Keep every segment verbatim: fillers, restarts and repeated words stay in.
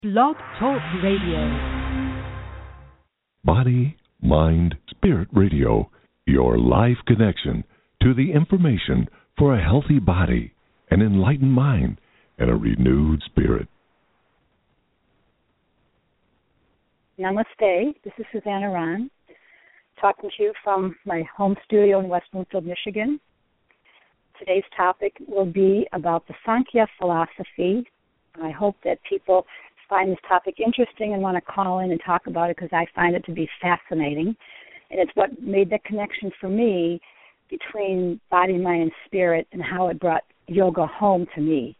Blog Talk Radio. Body, Mind, Spirit Radio, your live connection to the information for a healthy body, an enlightened mind, and a renewed spirit. Namaste. This is Susanna Ron, talking to you from my home studio in West Bloomfield, Michigan. Today's topic will be about the Sankhya philosophy. I hope that people find this topic interesting and want to call in and talk about it because I find it to be fascinating. And it's what made the connection for me between body, mind, and spirit and how it brought yoga home to me.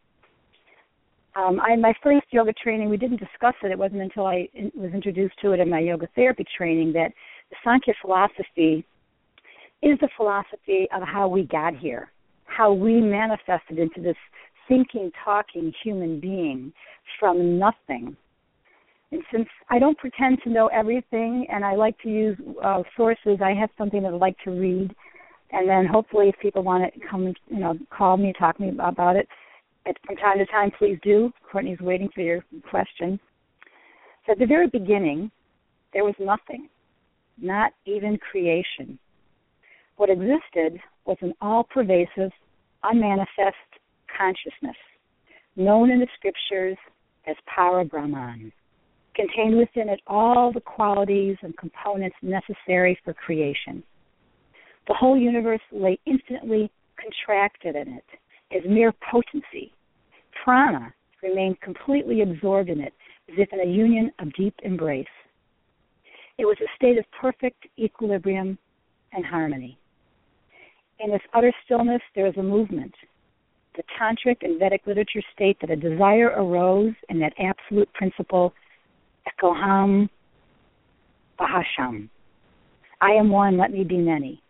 Um, I, my first yoga training, we didn't discuss it. It wasn't until I in, was introduced to it in my yoga therapy training that the Sankhya philosophy is the philosophy of how we got here, how we manifested into this thinking, talking human being from nothing. And since I don't pretend to know everything and I like to use uh, sources, I have something that I'd like to read. And then hopefully if people want to come, you know, call me, talk to me about it, at, from time to time, please do. Courtney's waiting for your question. So at the very beginning, there was nothing, not even creation. What existed was an all-pervasive, unmanifest consciousness, known in the scriptures as Para Brahman, contained within it all the qualities and components necessary for creation. The whole universe lay infinitely contracted in it as mere potency. Prana remained completely absorbed in it, as if in a union of deep embrace. It was a state of perfect equilibrium and harmony. In this utter stillness, there is a movement. The Tantric and Vedic literature state that a desire arose in that absolute principle, Ekoham Bahasham. I am one, let me be many.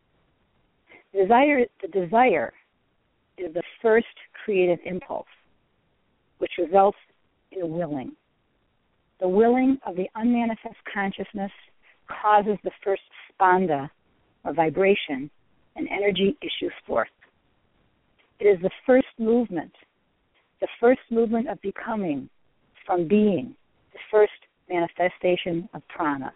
The desire, the desire is the first creative impulse, which results in willing. The willing of the unmanifest consciousness causes the first spanda, or vibration, and energy issues forth. It is the first movement, the first movement of becoming from being, the first manifestation of prana.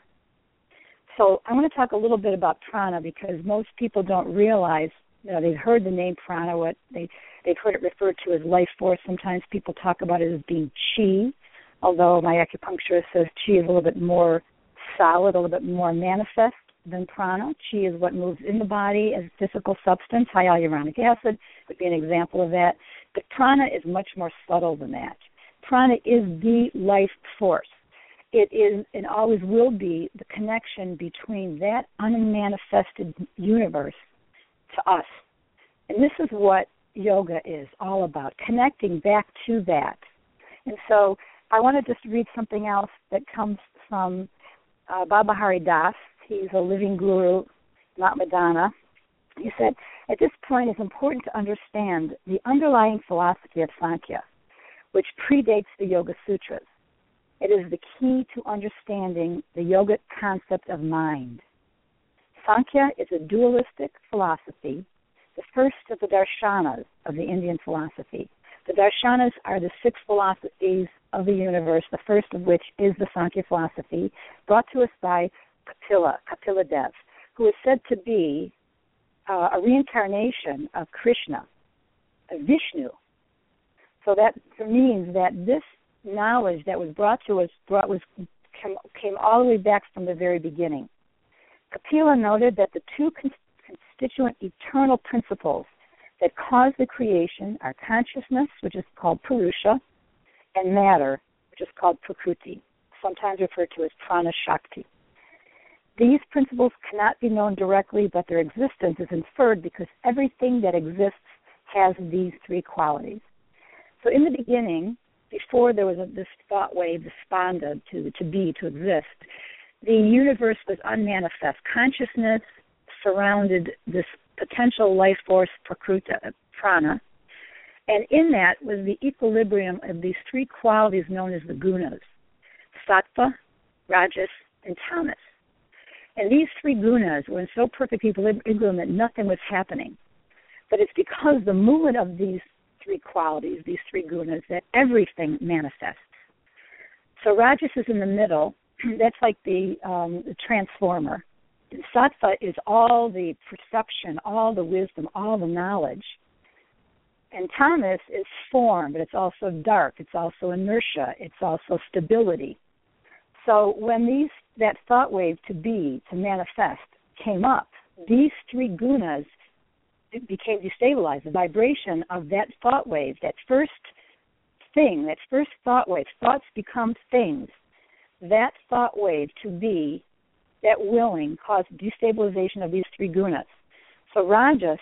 So I want to talk a little bit about prana because most people don't realize, you know, they've heard the name prana, what they, they've heard it referred to as life force. Sometimes people talk about it as being chi, although my acupuncturist says chi is a little bit more solid, a little bit more manifest than prana. Chi is what moves in the body as physical substance. Hyaluronic acid would be an example of that. But prana is much more subtle than that. Prana is the life force. It is and always will be the connection between that unmanifested universe to us. And this is what yoga is all about, connecting back to that. And so I want to just read something else that comes from uh, Baba Hari Das. He's a living guru, not Madonna. He said, at this point it's important to understand the underlying philosophy of Sankhya, which predates the Yoga Sutras. It is the key to understanding the yogic concept of mind. Sankhya is a dualistic philosophy, the first of the darshanas of the Indian philosophy. The darshanas are the six philosophies of the universe, the first of which is the Sankhya philosophy, brought to us by Kapila, Kapila Dev, who is said to be uh, a reincarnation of Krishna, of Vishnu. So that means that this knowledge that was brought to us brought was came, came all the way back from the very beginning. Kapila noted that the two con- constituent eternal principles that cause the creation are consciousness, which is called Purusha, and matter, which is called Prakriti, sometimes referred to as Prana Shakti. These principles cannot be known directly, but their existence is inferred because everything that exists has these three qualities. So in the beginning, before there was a, this thought wave, the spanda, to, to be, to exist, the universe was unmanifest. Consciousness surrounded this potential life force, Prakriti, prana, and in that was the equilibrium of these three qualities known as the gunas, sattva, rajas, and tamas. And these three gunas were in so perfect equilibrium that nothing was happening. But it's because the movement of these three qualities, these three gunas, that everything manifests. So Rajas is in the middle. That's like the, um, the transformer. And Sattva is all the perception, all the wisdom, all the knowledge. And Tamas is form, but it's also dark. It's also inertia. It's also stability. So when these that thought wave to be, to manifest, came up, these three gunas became destabilized. The vibration of that thought wave, that first thing, that first thought wave, thoughts become things. That thought wave to be, that willing, caused destabilization of these three gunas. So Rajas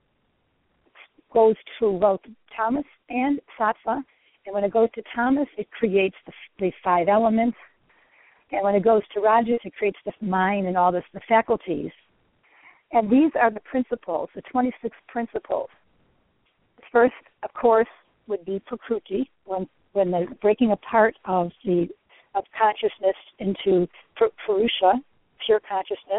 goes to both Tamas and Sattva, and when it goes to Tamas, it creates the, the five elements, and when it goes to Rajas, it creates the mind and all this, the faculties. And these are the principles, the twenty-six principles. The first, of course, would be Prakruti, when when the breaking apart of the of consciousness into Purusha, pure consciousness,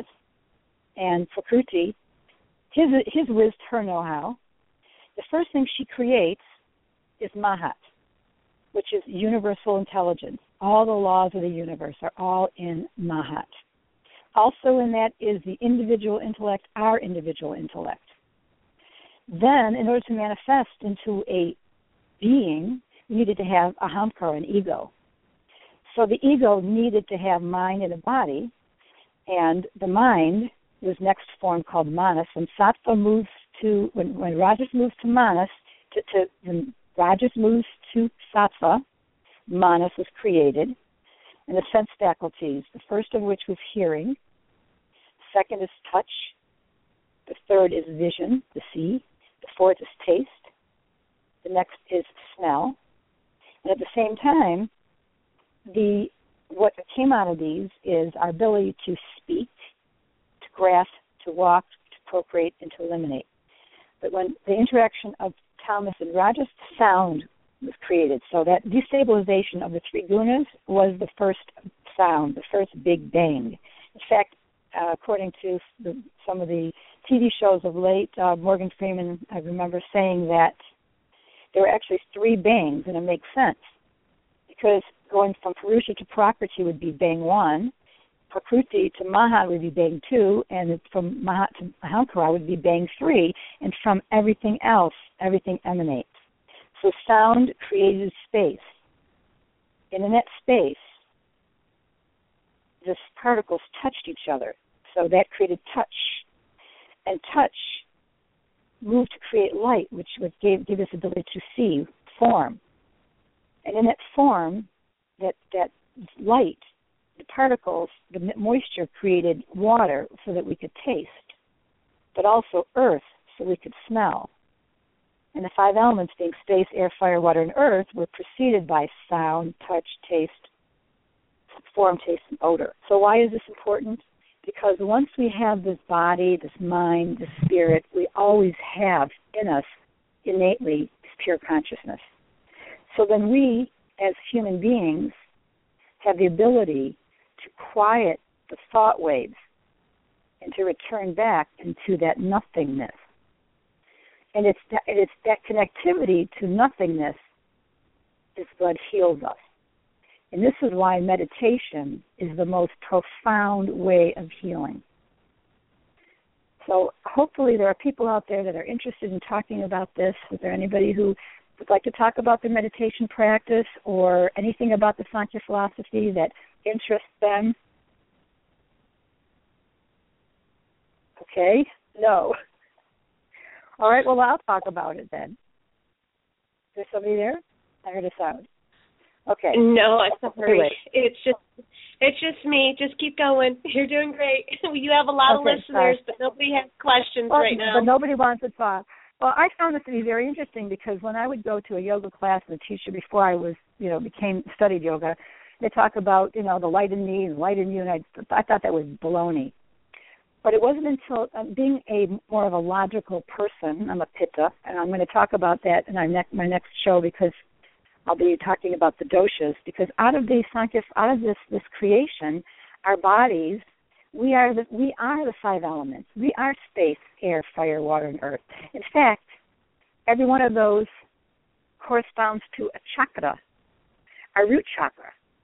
and Prakruti, his his wisdom, her know-how. The first thing she creates is Mahat, which is universal intelligence. All the laws of the universe are all in Mahat. Also in that is the individual intellect, our individual intellect. Then, in order to manifest into a being, we needed to have ahamkara, an ego. So the ego needed to have mind and a body, and the mind was next form called manas. When Sattva moves to, when, when Rajas moves to manas, to, to when Rajas moves to Sattva, manas was created, and the sense faculties, the first of which was hearing, second is touch, the third is vision, the see, the fourth is taste, the next is smell, and at the same time, the what came out of these is our ability to speak, to grasp, to walk, to procreate, and to eliminate. But when the interaction of Tamas and Rajas, sound was created. So that destabilization of the three gunas was the first sound, the first big bang. In fact, uh, according to the, some of the T V shows of late, uh, Morgan Freeman, I remember saying that there were actually three bangs, and it makes sense. Because going from Purusha to Prakriti would be bang one, Prakruti to Mahat would be bang two, and from Mahat to Ahamkara would be bang three, and from everything else, everything emanates. So sound created space. And in that space, the particles touched each other. So that created touch. And touch moved to create light, which would give, give us the ability to see form. And in that form, that, that light, the particles, the moisture created water so that we could taste, but also earth so we could smell. And the five elements, being space, air, fire, water, and earth, were preceded by sound, touch, taste, form, taste, and odor. So why is this important? Because once we have this body, this mind, this spirit, we always have in us innately this pure consciousness. So then we, as human beings, have the ability to quiet the thought waves and to return back into that nothingness. And it's that, it's that connectivity to nothingness is what heals us. And this is why meditation is the most profound way of healing. So hopefully there are people out there that are interested in talking about this. Is there anybody who would like to talk about their meditation practice or anything about the Sankhya philosophy that interests them? Okay, no. All right, well, I'll talk about it then. Is there somebody there? I heard a sound. Okay. No, it's not hurry. Anyway. It's just it's just me. Just keep going. You're doing great. You have a lot Okay, of listeners, sorry. But nobody has questions well, right now. But nobody wants to talk. Well, I found this to be very interesting because when I would go to a yoga class, the teacher before I was, you know, became studied yoga, they talk about, you know, the light in me and light in you, and I, I thought that was baloney. But it wasn't until um, being a more of a logical person, I'm a pitta, and I'm going to talk about that in our next, my next show because I'll be talking about the doshas. Because out of these Sankhya, out of this this creation, our bodies, we are the we are the five elements. We are space, air, fire, water, and earth. In fact, every one of those corresponds to a chakra, our root chakra.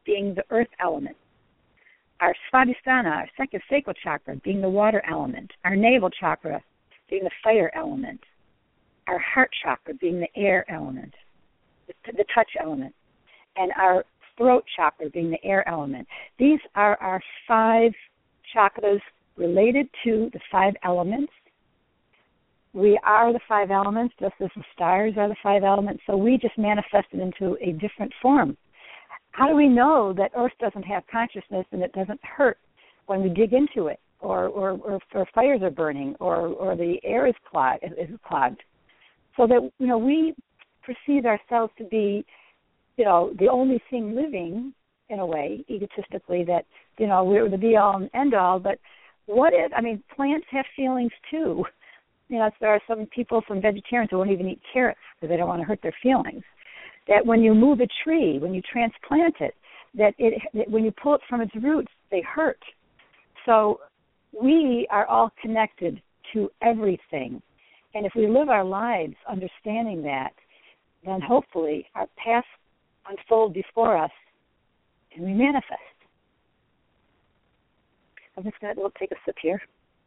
being the earth element, our Svadhisthana, our second sacral chakra, being the water element, our navel chakra being the fire element, our heart chakra being the air element, the, the touch element, and our throat chakra being the air element. These are our five chakras related to the five elements. We are the five elements, just as the stars are the five elements, so we just manifested into a different form. How do we know that Earth doesn't have consciousness and it doesn't hurt when we dig into it, or or, or, or fires are burning, or, or the air is clogged, is clogged? So that, you know, we perceive ourselves to be, you know, the only thing living, in a way, egotistically, that, you know, we're the be-all and end-all. But what if, I mean, plants have feelings too. You know, there are some people, some vegetarians who won't even eat carrots because they don't want to hurt their feelings. That when you move a tree, when you transplant it, that it that when you pull it from its roots, they hurt. So we are all connected to everything. And if we live our lives understanding that, then hopefully our paths unfold before us and we manifest. I'm just going to take a sip here.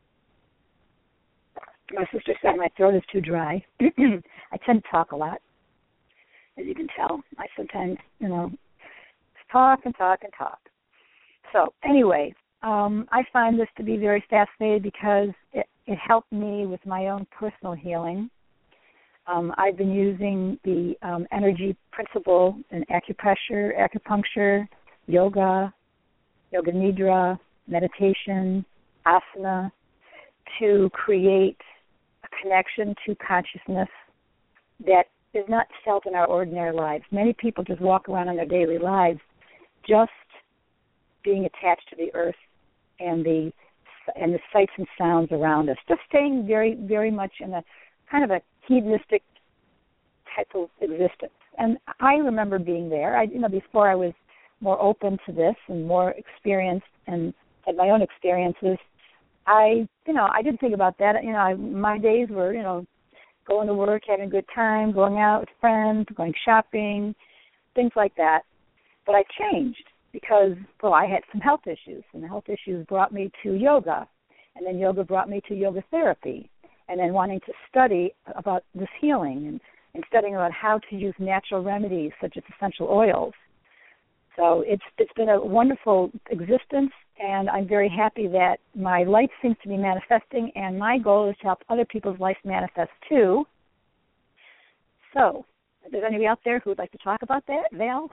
My sister said my throat is too dry. I tend to talk a lot, as you can tell. I sometimes, you know, talk and talk and talk. So anyway, um, I find this to be very fascinating because it, it helped me with my own personal healing. Um, I've been using the um, energy principle in acupressure, acupuncture, yoga, yoga nidra, meditation, asana, to create a connection to consciousness that is not felt in our ordinary lives. Many people just walk around in their daily lives just being attached to the earth and the and the sights and sounds around us, just staying very, very much in a kind of a hedonistic type of existence. And I remember being there. I, you know, before I was more open to this and more experienced and had my own experiences, I, you know, I didn't think about that. You know, I, my days were, you know, going to work, having a good time, going out with friends, going shopping, things like that. But I changed because, well, I had some health issues, and the health issues brought me to yoga, and then yoga brought me to yoga therapy, and then wanting to study about this healing and, and studying about how to use natural remedies such as essential oils. So it's it's been a wonderful existence, and I'm very happy that my light seems to be manifesting, and my goal is to help other people's life manifest too. So, if there's anybody out there who would like to talk about that, Val?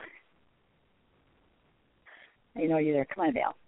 I know you're there. Come on, Val.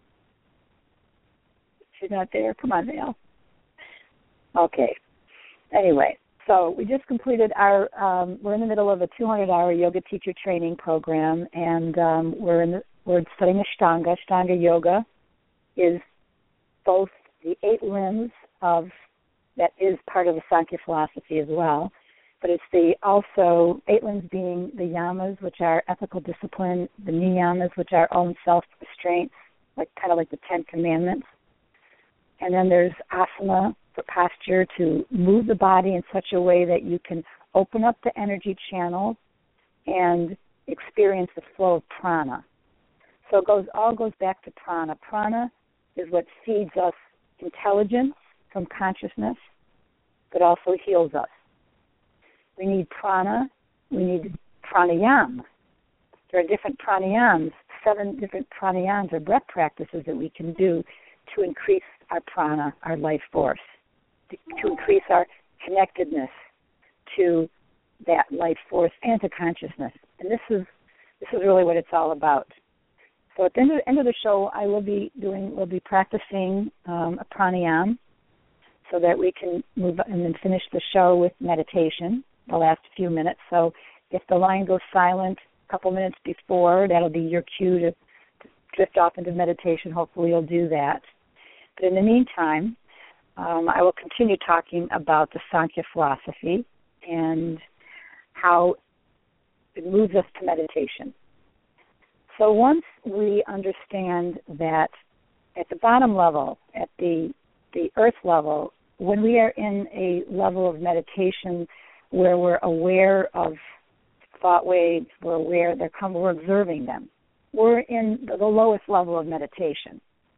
She's not there. Come on, Val. Okay. Anyway, so we just completed our, um, we're in the middle of a two hundred hour yoga teacher training program, and um, we're in the, we're studying Ashtanga. Ashtanga yoga is both the eight limbs of, that is part of the Sankhya philosophy as well, but it's the also, eight limbs being the yamas, which are ethical discipline, the niyamas, which are own self-restraints, like kind of like the Ten Commandments. And then there's asana, for posture, to move the body in such a way that you can open up the energy channel and experience the flow of prana. So it goes all goes back to prana. Prana is what feeds us intelligence from consciousness, but also heals us. We need prana. We need pranayama. There are different pranayams, seven different pranayams or breath practices that we can do to increase our prana, our life force, to, to increase our connectedness to that life force and to consciousness. And this is this is really what it's all about. So at the end of, end of the show, I will be doing, we'll be practicing um, a pranayam so that we can move and then finish the show with meditation, the last few minutes. So if the line goes silent a couple minutes before, that'll be your cue to, to drift off into meditation. Hopefully you'll do that. But in the meantime, um, I will continue talking about the Sankhya philosophy and how it moves us to meditation. So once we understand that at the bottom level, at the the earth level, when we are in a level of meditation where we're aware of thought waves, we're aware they're coming, we're observing them. we're in the lowest level of meditation.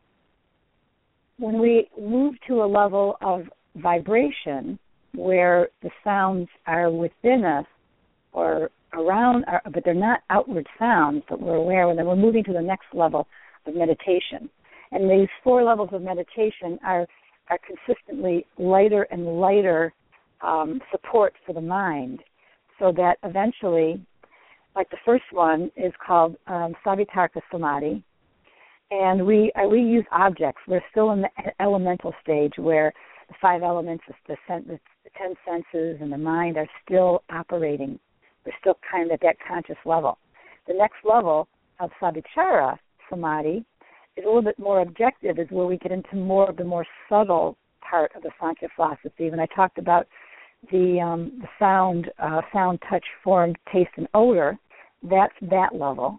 When we move to a level of vibration where the sounds are within us or around, our, but they're not outward sounds, but we're aware, and then we're moving to the next level of meditation. And these four levels of meditation are, are consistently lighter and lighter um, support for the mind, so that eventually, like the first one is called um, Savitarka Samadhi, and we uh, we use objects. We're still in the elemental stage where the five elements, the, sen- the ten senses, and the mind are still operating. We're still kind of at that conscious level. The next level of Savichara Samadhi is a little bit more objective, is where we get into more of the more subtle part of the Sankhya philosophy. When I talked about the um, the sound, uh, sound, touch, form, taste, and odor, that's that level.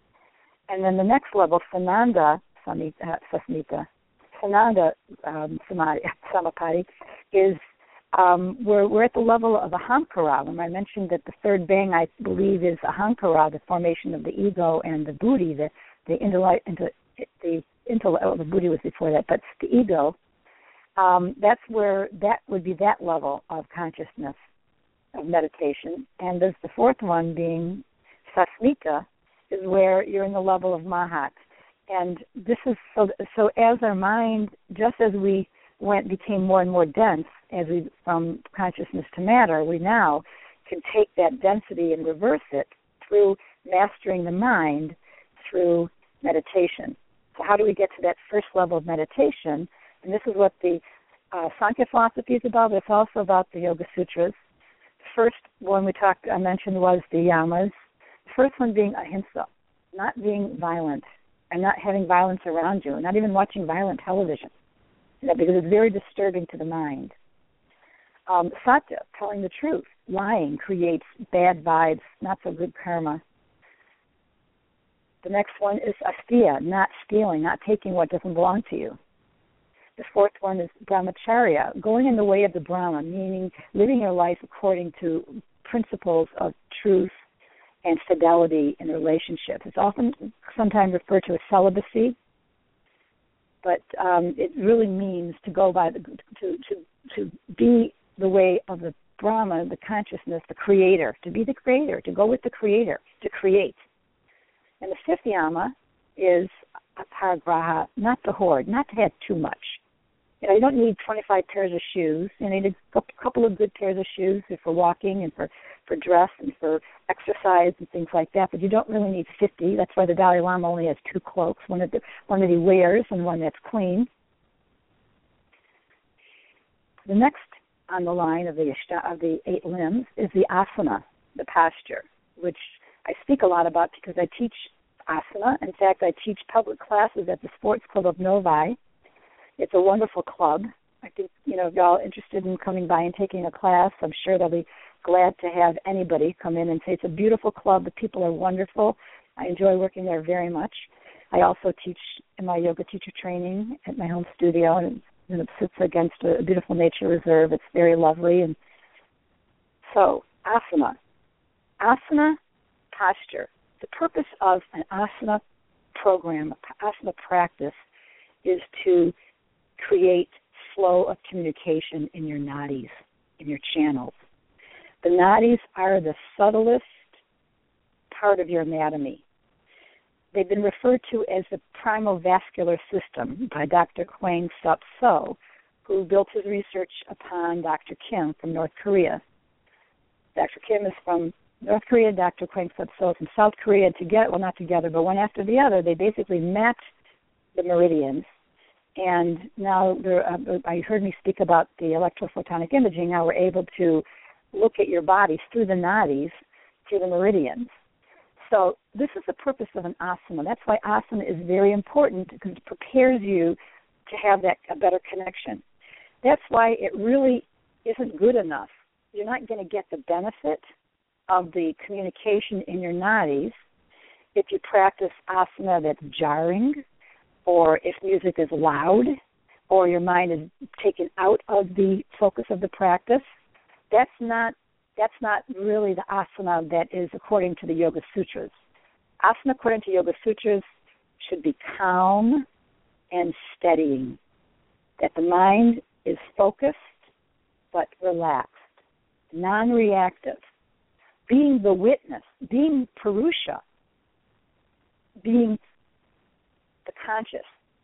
And then the next level, Sananda Samita, Sasmita, Sananda um, Samadhi, Samapati, is um, we're, we're at the level of Ahankara. When I mentioned that the third bang, I believe, is Ahankara, the formation of the ego, and the buddhi, the the intellect, into the intellect. Oh, the buddhi was before that, but the ego. Um, that's where that would be that level of consciousness of meditation. And there's the fourth one being Sasmita, is where you're in the level of Mahat. And this is so. So as our mind, just as we went, became more and more dense, as we from consciousness to matter, we now can take that density and reverse it through mastering the mind through meditation. So how do we get to that first level of meditation? And this is what the uh, Sankhya philosophy is about, but it's also about the Yoga Sutras. The first one we talked, I mentioned, was the yamas. The first one being ahimsa, not being violent, and not having violence around you, and not even watching violent television, because it's very disturbing to the mind. Um, satya, telling the truth. Lying creates bad vibes, not so good karma. The next one is asteya, not stealing, not taking what doesn't belong to you. The fourth one is brahmacharya, going in the way of the Brahma, meaning living your life according to principles of truth and fidelity in relationships. It's often sometimes referred to as celibacy, but um, it really means to go by the, to, to to be the way of the Brahma, the consciousness, the creator, to be the creator, to go with the creator, to create. And the fifth yama is aparigraha, not to hoard, not to have too much. You know, you don't need twenty-five pairs of shoes. You need a couple of good pairs of shoes for walking and for, for dress and for exercise and things like that, but you don't really need fifty. That's why the Dalai Lama only has two cloaks, one that, one that he wears and one that's clean. The next on the line of the, of the eight limbs is the asana, the posture, which I speak a lot about because I teach asana. In fact, I teach public classes at the Sports Club of Novi. It's a wonderful club. I think, you know, if y'all are interested in coming by and taking a class, I'm sure they'll be glad to have anybody come in and say it's a beautiful club. The people are wonderful. I enjoy working there very much. I also teach in my yoga teacher training at my home studio, and, and it sits against a beautiful nature reserve. It's very lovely. And so, asana. Asana posture. The purpose of an asana program, asana practice, is to create flow of communication in your nadis, in your channels. The nadis are the subtlest part of your anatomy. They've been referred to as the primal vascular system by Doctor Kwang Sup So, who built his research upon Doctor Kim from North Korea. Doctor Kim is from North Korea, Doctor Kwang Sup So from South Korea. Together, well, not together, but one after the other, they basically mapped the meridians. And now, uh, I heard me speak about the electrophotonic imaging. Now we're able to look at your body through the nadis, through the meridians. So this is the purpose of an asana. That's why asana is very important, because it prepares you to have that a better connection. That's why it really isn't good enough. You're not going to get the benefit of the communication in your nadis if you practice asana that's jarring, or if music is loud, or your mind is taken out of the focus of the practice. That's not that's not really the asana that is according to the Yoga Sutras. Asana, according to Yoga Sutras, should be calm and steadying, that the mind is focused but relaxed, non-reactive, being the witness, being Purusha, being the conscious.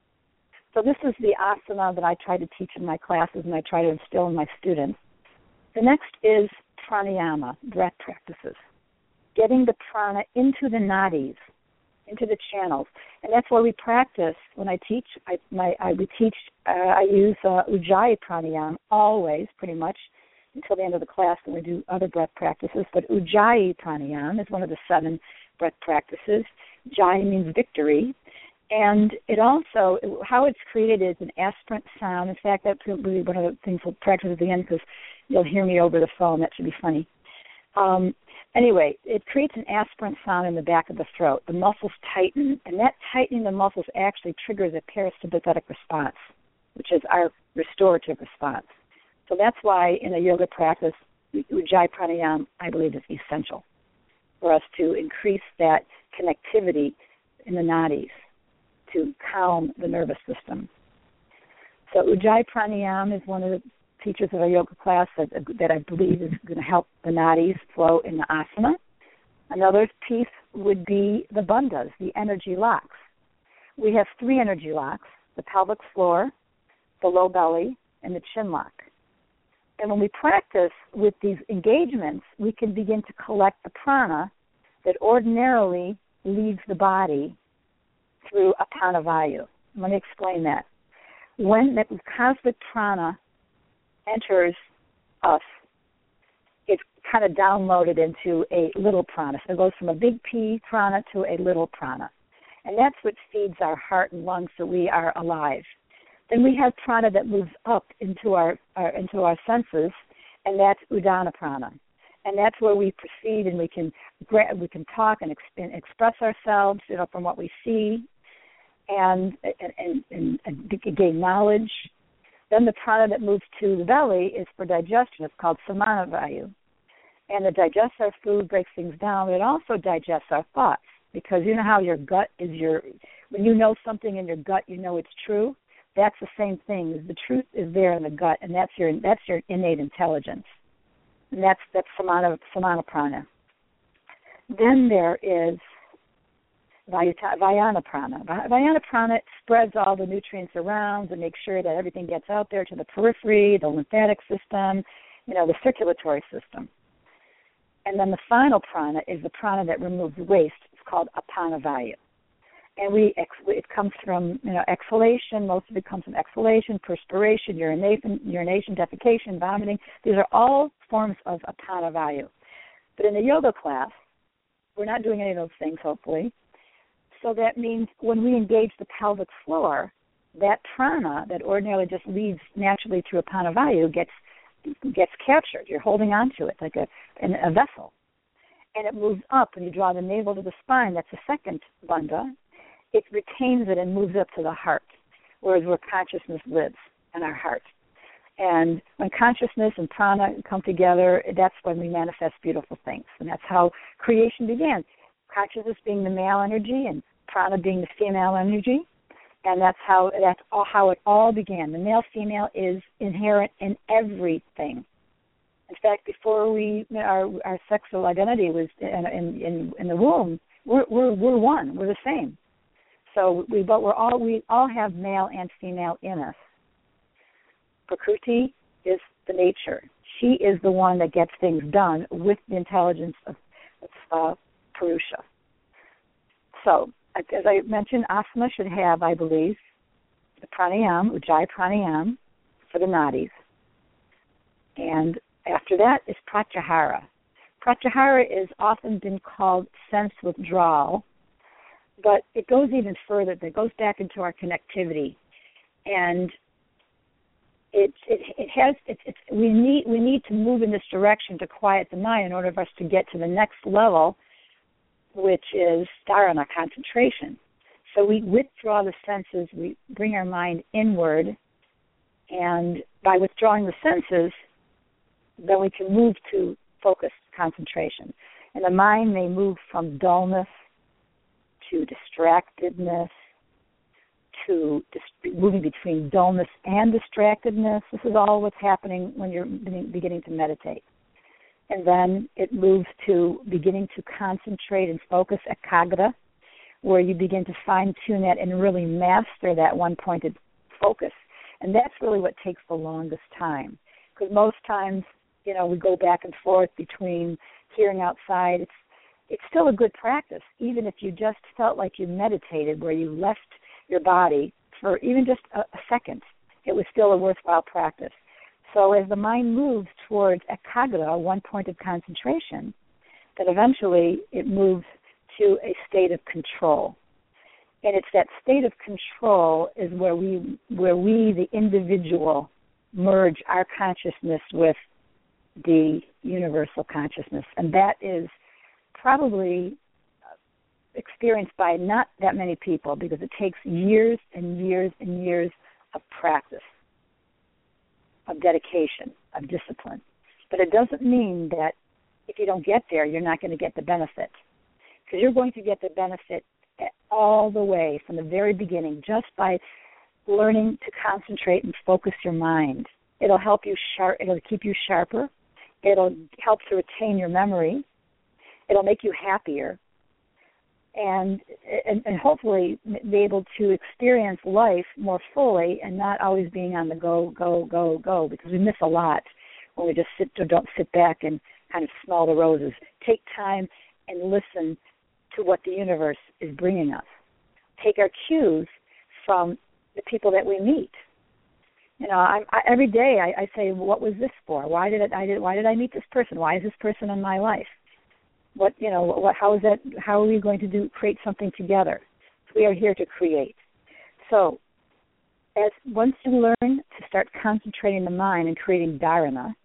So this is the asana that I try to teach in my classes and I try to instill in my students. The next is pranayama, breath practices, getting the prana into the nadis, into the channels. And that's why we practice, when I teach, I, my, I we teach, uh, I use uh, Ujjayi pranayama always, pretty much, until the end of the class, and we do other breath practices. But Ujjayi pranayama is one of the seven breath practices. Jai means victory. And it also, how it's created is an aspirant sound. In fact, that's really one of the things we'll practice at the end because you'll hear me over the phone. That should be funny. Um, anyway, it creates an aspirant sound in the back of the throat. The muscles tighten, and that tightening the muscles actually triggers a parasympathetic response, which is our restorative response. So that's why in a yoga practice, Ujjayi pranayama, I believe, is essential for us to increase that connectivity in the nadis, to calm the nervous system. So Ujjayi pranayama is one of the features of our yoga class that, that I believe is going to help the nadis flow in the asana. Another piece would be the bandhas, the energy locks. We have three energy locks, the pelvic floor, the low belly, and the chin lock. And when we practice with these engagements, we can begin to collect the prana that ordinarily leaves the body through apana vayu. Let me explain that. When the cosmic prana enters us, it's kind of downloaded into a little prana. So it goes from a big P prana to a little prana. And that's what feeds our heart and lungs so we are alive. Then we have prana that moves up into our, our into our senses, and that's udana prana. And that's where we proceed and we can we can talk and, ex- and express ourselves, you know, from what we see, and and, and and gain knowledge. Then the prana that moves to the belly is for digestion. It's called samana vayu. And it digests our food, breaks things down, but it also digests our thoughts. Because you know how your gut is your, when you know something in your gut, you know it's true. That's the same thing. The truth is there in the gut, and that's your that's your innate intelligence. And that's that's samana, samana prana. Then there is Vayuta, Vayana prana. Vayana prana spreads all the nutrients around and makes sure that everything gets out there to the periphery, the lymphatic system, you know, the circulatory system. And then the final prana is the prana that removes waste. It's called apana vayu. And we it comes from, you know, exhalation. Most of it comes from exhalation, perspiration, urination, urination, defecation, vomiting. These are all forms of apana vayu. But in the yoga class, we're not doing any of those things, hopefully. So that means when we engage the pelvic floor, that prana that ordinarily just leads naturally through apana vayu gets gets captured. You're holding on to it like a, a vessel. And it moves up. When you draw the navel to the spine, that's the second bandha. It retains it and moves up to the heart, whereas where consciousness lives in our heart. And when consciousness and prana come together, that's when we manifest beautiful things. And that's how creation began. Consciousness being the male energy and prana being the female energy. And that's how that's all, how it all began. The male-female is inherent in everything. In fact, before we our our sexual identity was in in, in the womb, we're, we're we're one. We're the same. So we, but we're all we all have male and female in us. Prakriti is the nature. She is the one that gets things done with the intelligence of, of uh, Purusha. So, as I mentioned, asana should have, I believe, the pranayama, Ujjayi pranayama for the nadis, and after that is pratyahara. Pratyahara is often been called sense withdrawal. But it goes even further. It goes back into our connectivity, and it it, it has. It, it's we need we need to move in this direction to quiet the mind in order for us to get to the next level, which is dharana, concentration. So we withdraw the senses. We bring our mind inward, and by withdrawing the senses, then we can move to focused concentration. And the mind may move from dullness to distractedness, to dis- moving between dullness and distractedness. This is all what's happening when you're beginning to meditate. And then it moves to beginning to concentrate and focus, ekagra, where you begin to fine-tune that and really master that one-pointed focus. And that's really what takes the longest time. Because most times, you know, we go back and forth between hearing outside. It's it's still a good practice, even if you just felt like you meditated, where you left your body for even just a, a second. It was still a worthwhile practice. So as the mind moves towards ekagra, one point of concentration, that eventually it moves to a state of control. And it's that state of control is where we, where we, the individual, merge our consciousness with the universal consciousness. And that is probably experienced by not that many people, because it takes years and years and years of practice, of dedication, of discipline. But it doesn't mean that if you don't get there, you're not going to get the benefit. Because you're going to get the benefit all the way from the very beginning, just by learning to concentrate and focus your mind. It'll help you sharp. It'll keep you sharper. It'll help to retain your memory. It'll make you happier, and, and and hopefully be able to experience life more fully and not always being on the go, go, go, go. Because we miss a lot when we just sit or don't sit back and kind of smell the roses. Take time and listen to what the universe is bringing us. Take our cues from the people that we meet. You know, I, I, every day I, I say, what was this for? Why did it, I did? Why did I meet this person? Why is this person in my life? What you know? What? How is that? How are we going to do? Create something together? We are here to create. So, as once you learn to start concentrating the mind and creating dharana,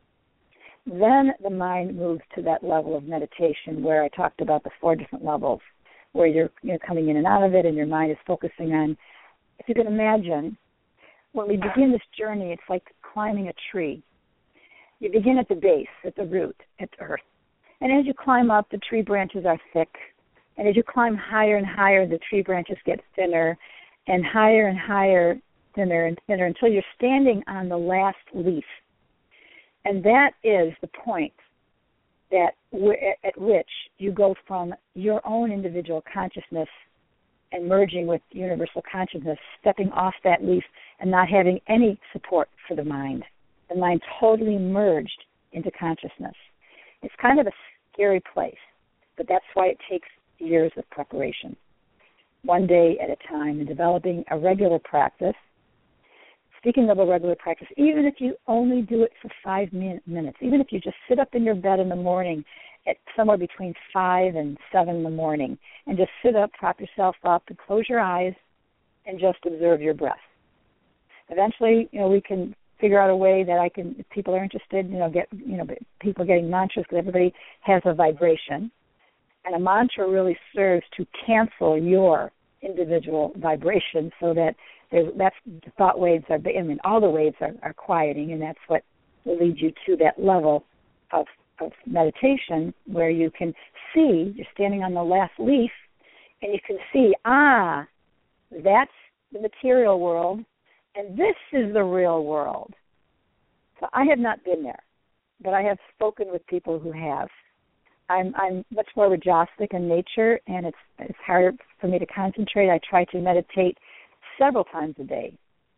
then the mind moves to that level of meditation where I talked about the four different levels, where you're, you're coming in and out of it, and your mind is focusing on. If you can imagine, when we begin this journey, it's like climbing a tree. You begin at the base, at the root, at the earth. And as you climb up, the tree branches are thick. And as you climb higher and higher, the tree branches get thinner and higher and higher, thinner and thinner, until you're standing on the last leaf. And that is the point that at which you go from your own individual consciousness and merging with universal consciousness, stepping off that leaf and not having any support for the mind. The mind totally merged into consciousness. It's kind of a scary place, but that's why it takes years of preparation. One day at a time, and developing a regular practice. Speaking of a regular practice, even if you only do it for five min- minutes, even if you just sit up in your bed in the morning at somewhere between five and seven in the morning, and just sit up, prop yourself up, and close your eyes, and just observe your breath. Eventually, you know, we can figure out a way that I can, if people are interested, you know, get, you know, people getting mantras, because everybody has a vibration. And a mantra really serves to cancel your individual vibration, so that there's, that's the thought waves are, I mean, all the waves are, are quieting, and that's what will lead you to that level of, of meditation where you can see, you're standing on the last leaf, and you can see, ah, that's the material world, and this is the real world. So I have not been there, but I have spoken with people who have. I'm I'm much more rajasic in nature, and it's it's harder for me to concentrate. I try to meditate several times a day.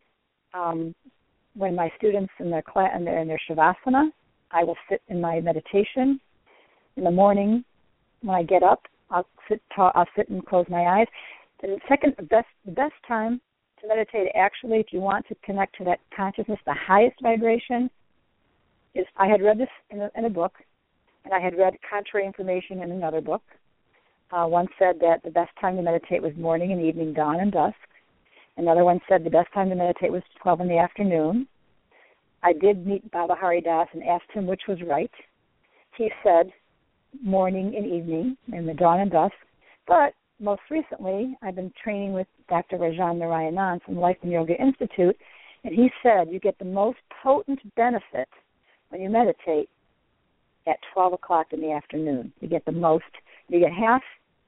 Um, when my students in their class in their, in their shavasana, I will sit in my meditation. In the morning, when I get up, I'll sit ta- I'll sit and close my eyes. The second the best the best time to meditate, actually, if you want to connect to that consciousness, the highest vibration, is I had read this in a, in a book, and I had read contrary information in another book. Uh, one said that the best time to meditate was morning and evening, dawn and dusk. Another one said the best time to meditate was twelve in the afternoon. I did meet Baba Hari Das and asked him which was right. He said morning and evening, and the dawn and dusk. But most recently, I've been training with Doctor Rajan Narayanan from Life and Yoga Institute, and he said you get the most potent benefit when you meditate at twelve o'clock in the afternoon. You get the most, you get half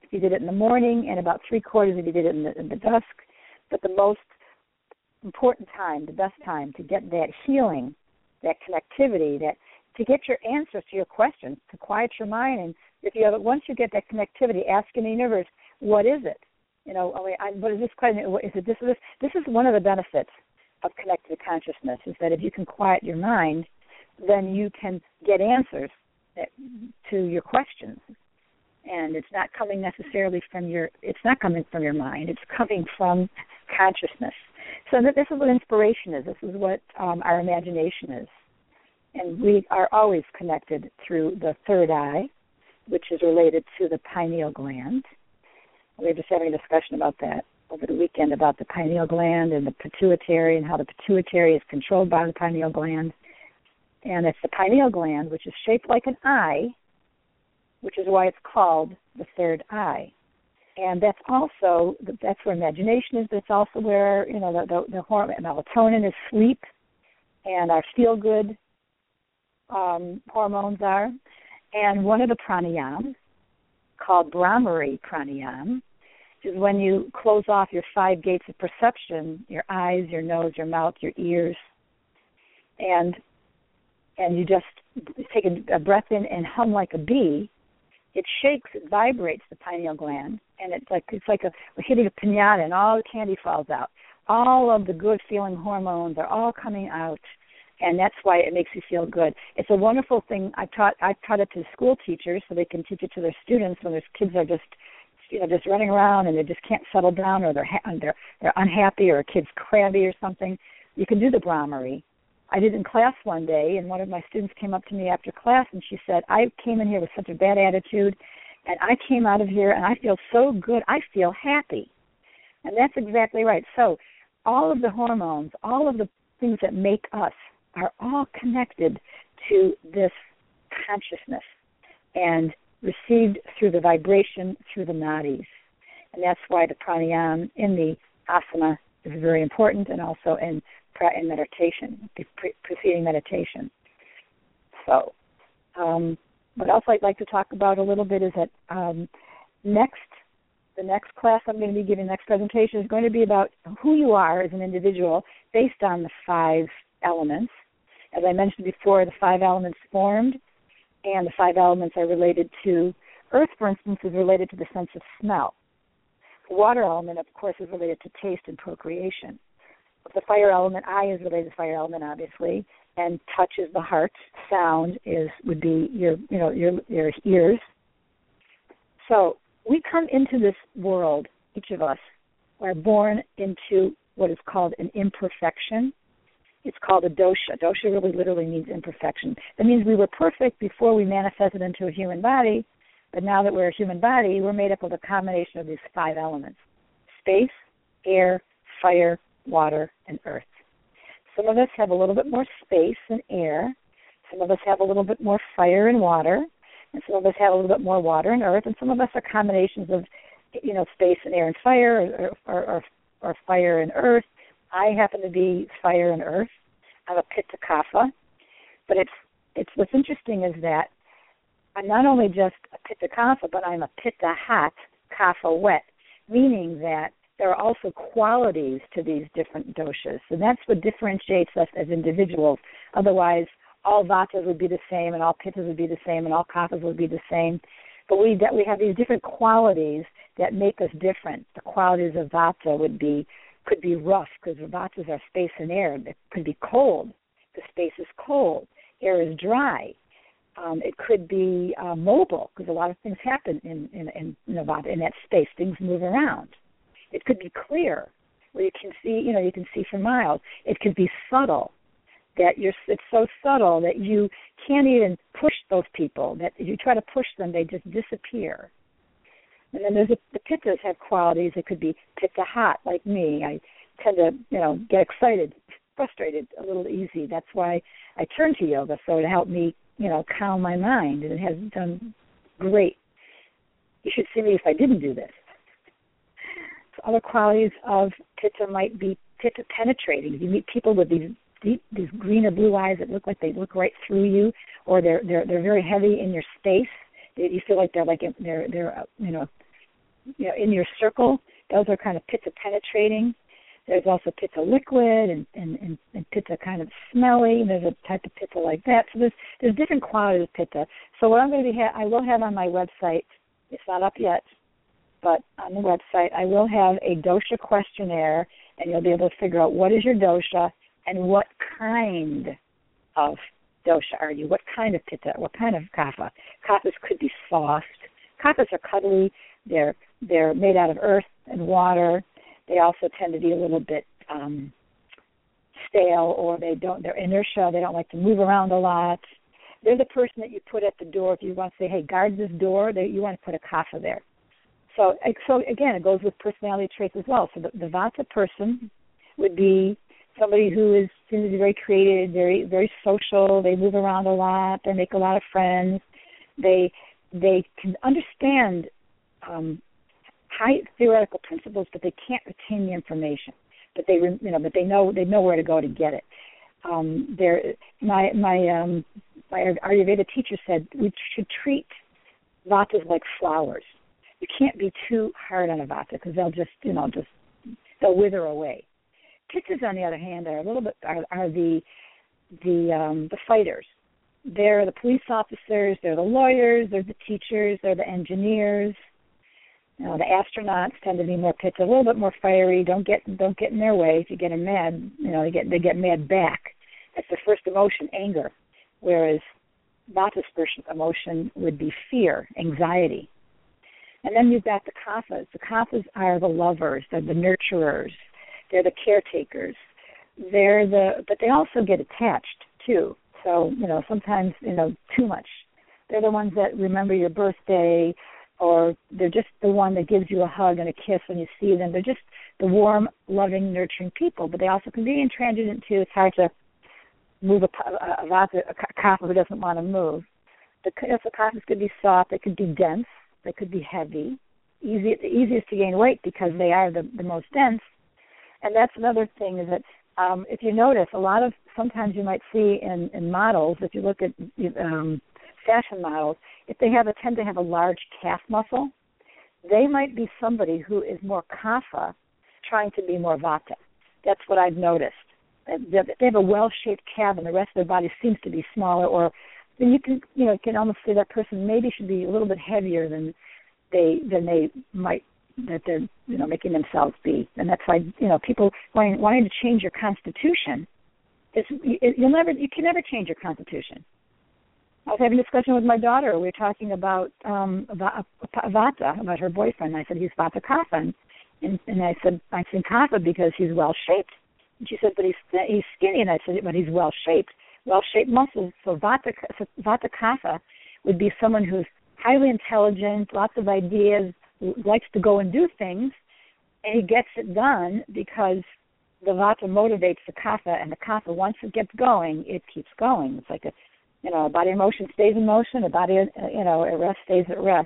if you did it in the morning, and about three quarters if you did it in the, in the dusk. But the most important time, the best time to get that healing, that connectivity, that to get your answers to your questions, to quiet your mind, and if you have once you get that connectivity, asking the universe, what is it? You know, I, what is this question? Is it this or this? This is one of the benefits of connected consciousness, is that if you can quiet your mind, then you can get answers that, to your questions. And it's not coming necessarily from your, it's not coming from your mind, it's coming from consciousness. So this is what inspiration is, this is what um, our imagination is. And we are always connected through the third eye, which is related to the pineal gland. We were just having a discussion about that over the weekend, about the pineal gland and the pituitary and how the pituitary is controlled by the pineal gland. And it's the pineal gland, which is shaped like an eye, which is why it's called the third eye. And that's also, that's where imagination is, but it's also where, you know, the, the, the hormone, melatonin is sleep, and our feel-good um, hormones are. And one of the pranayams, called Brahmari pranayam, is when you close off your five gates of perception, your eyes, your nose, your mouth, your ears, and and you just take a, a breath in and hum like a bee. It shakes, it vibrates the pineal gland, and it's like it's like a we're hitting a piñata, and all the candy falls out. All of the good feeling hormones are all coming out, and that's why it makes you feel good. It's a wonderful thing. I taught I taught it to school teachers so they can teach it to their students when their kids are just you know just running around and they just can't settle down, or they're ha- they're they're unhappy, or a kid's crabby or something. You can do the Brahmari. I did in class one day, and one of my students came up to me after class, and she said, I came in here with such a bad attitude, and I came out of here, and I feel so good. I feel happy. And that's exactly right. So all of the hormones, all of the things that make us are all connected to this consciousness and received through the vibration, through the nadis. And that's why the pranayama in the asana is very important, and also in in meditation, preceding meditation. So, um, what else I'd like to talk about a little bit is that um, next, the next class I'm going to be giving, the next presentation is going to be about who you are as an individual based on the five elements. As I mentioned before, the five elements formed, and the five elements are related to, earth, for instance, is related to the sense of smell. The water element, of course, is related to taste and procreation. The fire element, eye is related to the fire element, obviously, and touch is the heart. Sound is would be your, you know, your your ears. So we come into this world. Each of us are born into what is called an imperfection. It's called a dosha. Dosha really literally means imperfection. That means we were perfect before we manifested into a human body, but now that we're a human body, we're made up of a combination of these five elements: space, air, fire, water, and earth. Some of us have a little bit more space and air. Some of us have a little bit more fire and water. And some of us have a little bit more water and earth. And some of us are combinations of, you know, space and air and fire, or, or, or, or fire and earth. I happen to be fire and earth. I'm a Pitta Kapha. But it's, it's what's interesting is that I'm not only just a Pitta Kapha, but I'm a Pitta hot, Kapha wet, meaning that there are also qualities to these different doshas. And that's what differentiates us as individuals. Otherwise, all vatas would be the same, and all pittas would be the same, and all kaphas would be the same. But we we have these different qualities that make us different. The qualities of vata would be could be rough, because vatas are space and air. It could be cold, because space is cold. Air is dry. Um, it could be uh, mobile, because a lot of things happen in in, in, in, vata, in that space. Things move around. It could be clear, where you can see, you know, you can see for miles. It could be subtle, that you're, it's so subtle that you can't even push those people, that if you try to push them, they just disappear. And then there's a, the pittas have qualities. It could be pitta hot, like me. I tend to, you know, get excited, frustrated a little easy. That's why I turn to yoga, so to help me, you know, calm my mind, and it has done great. You should see me if I didn't do this. Other qualities of pitta might be pitta penetrating. You meet people with these deep, these green or blue eyes that look like they look right through you, or they're they're they're very heavy in your space. You feel like they're like they're they're you know you know, in your circle, those are kind of pitta penetrating. There's also pitta liquid and, and, and, and pitta kind of smelly. There's a type of pitta like that. So there's there's different qualities of pitta. So what I'm going to be, ha- I will have on my website, it's not up yet, but on the website, I will have a dosha questionnaire, and you'll be able to figure out what is your dosha and what kind of dosha are you, what kind of pitta, what kind of kapha. Kaphas could be soft. Kaphas are cuddly. They're they're made out of earth and water. They also tend to be a little bit um, stale, or they don't. They're inertia. They don't like to move around a lot. They're the person that you put at the door if you want to say, "Hey, guard this door." They, you want to put a kapha there. So, so again, it goes with personality traits as well. So the, the vata person would be somebody who is seems to be very creative, very very social. They move around a lot. They make a lot of friends. They they can understand um, high theoretical principles, but they can't retain the information. But they you know, but they know they know where to go to get it. Um, there, my my um, my Ayurveda teacher said we should treat vatas like flowers. You can't be too hard on a vata because they'll just you know just they'll wither away. Pittas, on the other hand, are a little bit are, are the the um, the fighters. They're the police officers. They're the lawyers. They're the teachers. They're the engineers. You know, the astronauts tend to be more pitta, a little bit more fiery. Don't get don't get in their way. If you get them mad, you know they get they get mad back. That's the first emotion, anger. Whereas Vata's first emotion would be fear, anxiety. And then you've got the kaphas. The kaphas are the lovers. They're the nurturers. They're the caretakers. They're the, but they also get attached too. So you know, sometimes you know too much. They're the ones that remember your birthday, or they're just the one that gives you a hug and a kiss when you see them. They're just the warm, loving, nurturing people. But they also can be intransigent too. It's hard to move a a, a, a kapha who doesn't want to move. The, the kaphas could be soft. They could be dense. They could be heavy. Easy, the easiest to gain weight because they are the, the most dense. And that's another thing is that um, if you notice, a lot of, sometimes you might see in, in models, if you look at um, fashion models, if they have a, tend to have a large calf muscle, they might be somebody who is more kapha trying to be more vata. That's what I've noticed. They have a well-shaped calf and the rest of their body seems to be smaller, or then you can, you know, you can almost say that person maybe should be a little bit heavier than they than they might, that they're, you know, making themselves be. And that's why, you know, people wanting, wanting to change your constitution, is you'll never, you can never change your constitution. I was having a discussion with my daughter. We were talking about um, about Vata, about her boyfriend. I said he's Vata Kapha, and, and I said I think Kapha because he's well shaped. And she said, but he's he's skinny. And I said, but he's well shaped, well shaped muscles. So Vata so Vata Kapha would be someone who's highly intelligent, lots of ideas, likes to go and do things, and he gets it done because the Vata motivates the Kapha, and the Kapha, once it gets going, it keeps going. It's like a, you know, a body in motion stays in motion, a body, you know, at rest stays at rest.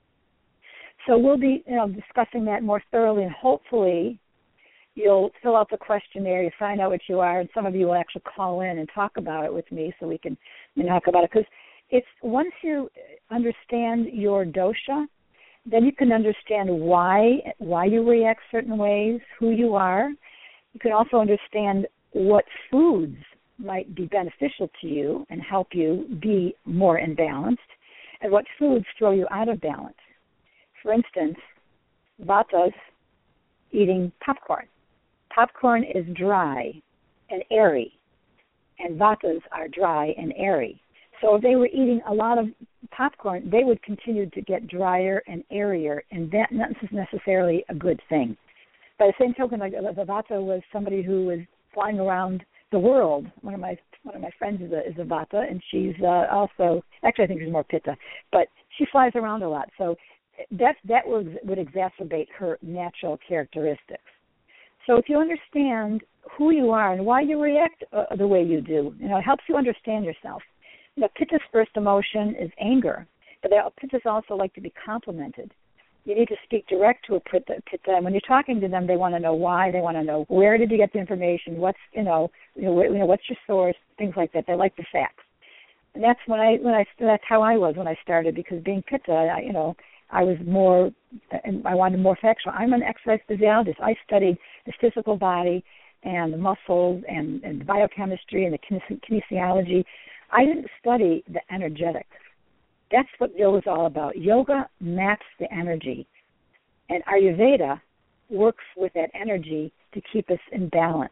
So we'll be, you know, discussing that more thoroughly, and hopefully you'll fill out the questionnaire, you find out what you are, and some of you will actually call in and talk about it with me so we can, you know, talk about it. Because it's, once you understand your dosha, then you can understand why why you react certain ways, who you are. You can also understand what foods might be beneficial to you and help you be more in balance, and what foods throw you out of balance. For instance, Vata's eating popcorn. Popcorn is dry and airy, and Vatas are dry and airy. So if they were eating a lot of popcorn, they would continue to get drier and airier, and that not necessarily a good thing. By the same token, like the Vata was somebody who was flying around the world. One of my one of my friends is a, is a Vata, and she's uh, also, actually I think she's more Pitta, but she flies around a lot. So that that would, would exacerbate her natural characteristics. So if you understand who you are and why you react uh, the way you do, you know, it helps you understand yourself. You know, Pitta's first emotion is anger, but Pittas also like to be complimented. You need to speak direct to a Pitta, Pitta, and when you're talking to them, they want to know why. They want to know where did you get the information. What's you know, you know, you know, what's your source? Things like that. They like the facts, and that's when I when I that's how I was when I started, because being Pitta, I, you know, I was more, and I wanted more factual. I'm an exercise physiologist. I studied the physical body and the muscles and, and the biochemistry and the kines- kinesiology. I didn't study the energetics. That's what yoga is all about. Yoga maps the energy, and Ayurveda works with that energy to keep us in balance.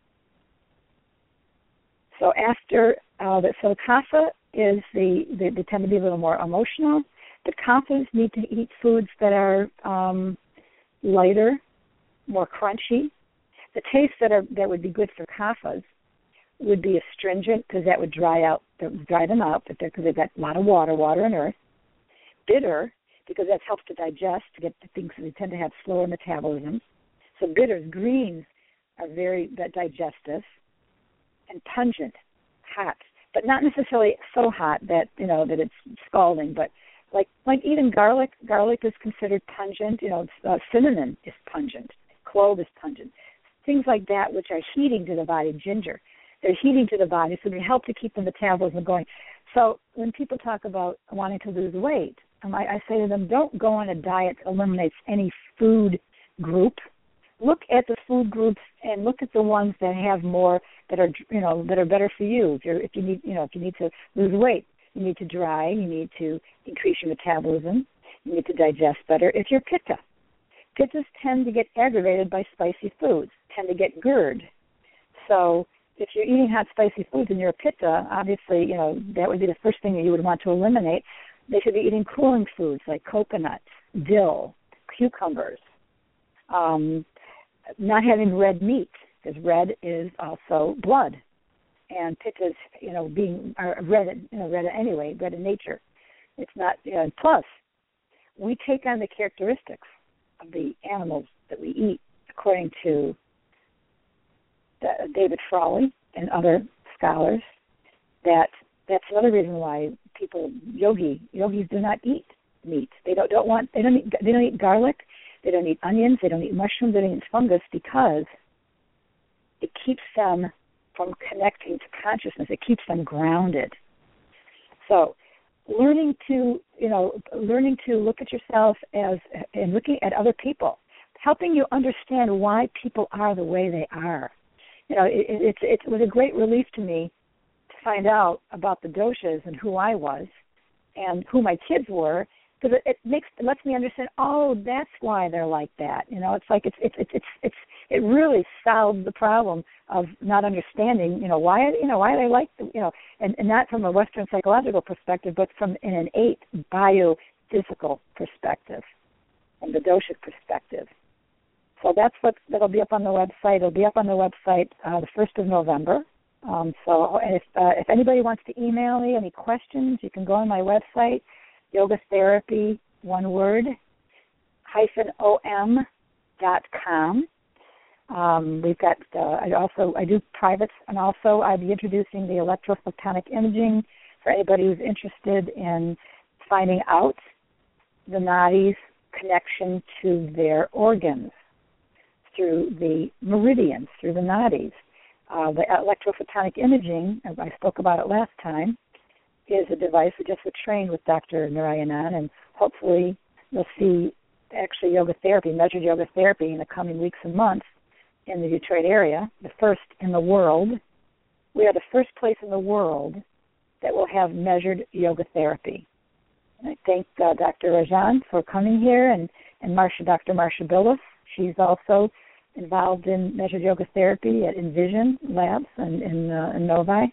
So after, uh, the, so kapha is the, the, they tend to be a little more emotional. The kaphas need to eat foods that are um, lighter, more crunchy. The taste that are that would be good for kaphas would be astringent, because that would dry out, that would dry them out, because they've got a lot of water, water and earth. Bitter, because that helps to digest, to get the things that they tend to have slower metabolism. So bitters, greens are very digestive. And pungent, hot, but not necessarily so hot that, you know, that it's scalding, but like like even garlic. Garlic is considered pungent. You know, uh, cinnamon is pungent. Clove is pungent. Things like that, which are heating to the body. Ginger, they're heating to the body, so they help to keep the metabolism going. So when people talk about wanting to lose weight, um, I, I say to them, don't go on a diet that eliminates any food group. Look at the food groups and look at the ones that have more, that are, you know, that are better for you. If you're, if you need, you know, if you need to lose weight, you need to dry, you need to increase your metabolism, you need to digest better. If you're pitta, pittas tend to get aggravated by spicy foods, tend to get GERD. So if you're eating hot, spicy foods and you're a pitta, obviously, you know, that would be the first thing that you would want to eliminate. They should be eating cooling foods like coconuts, dill, cucumbers. Um, Not having red meat, because red is also blood, and pittas, you know, being are red, you know, red anyway, red in nature. It's not. You know, plus, we take on the characteristics of the animals that we eat, according to David Frawley and other scholars. That that's another reason why people yogi yogis do not eat meat. They don't don't want they don't eat, they don't eat garlic. They don't eat onions, they don't eat mushrooms, they don't eat fungus, because it keeps them from connecting to consciousness. It keeps them grounded. So learning to, you know, learning to look at yourself as, and looking at other people, helping you understand why people are the way they are. You know, it, it, it, it was a great relief to me to find out about the doshas and who I was and who my kids were, because it, it makes it lets me understand. Oh, that's why they're like that. You know, it's like it's it's it's it's, it's it really solves the problem of not understanding. You know, why you know why they like the, you know, and, and not from a Western psychological perspective, but from an innate biophysical perspective, and the doshic perspective. So that's what that'll be up on the website. It'll be up on the website uh, the first of November. Um, so if uh, if anybody wants to email me any questions, you can go on my website. Yoga Therapy, one word, hyphen om dot com. Um, we've got, uh, I also, I do privates, and also I'll be introducing the electrophotonic imaging for anybody who's interested in finding out the nadis' connection to their organs through the meridians, through the nadis. Uh, the electrophotonic imaging, as I spoke about it last time, is a device we just were trained with Doctor Narayanan, and hopefully you'll see actually yoga therapy, measured yoga therapy in the coming weeks and months in the Detroit area, the first in the world. We are the first place in the world that will have measured yoga therapy. And I thank uh, Doctor Rajan for coming here, and, and Marsha, Doctor Marsha Billis. She's also involved in measured yoga therapy at Envision Labs in, in, uh, in Novi.